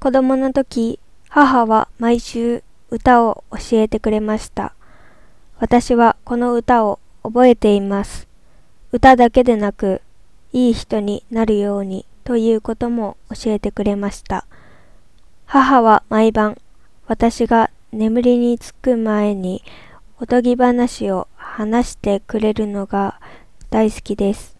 子供の時、母は毎週歌を教えてくれました。私はこの歌を覚えています。歌だけでなく、いい人になるようにということも教えてくれました。母は毎晩、私が眠りにつく前におとぎ話を話してくれるのが大好きです。